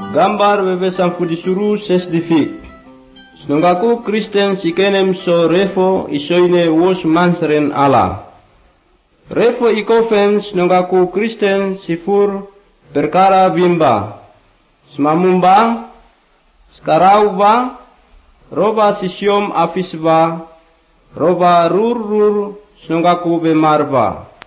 Gambar bebe sampu disuru ses divik. Snongaku Kristen sikenem so refo isoine wos manseren ala. Refo ikofen snongaku Kristen sifur perkara bimba. Smamumba, skarauba, roba sisyom afisba, roba rur snongaku bemarba.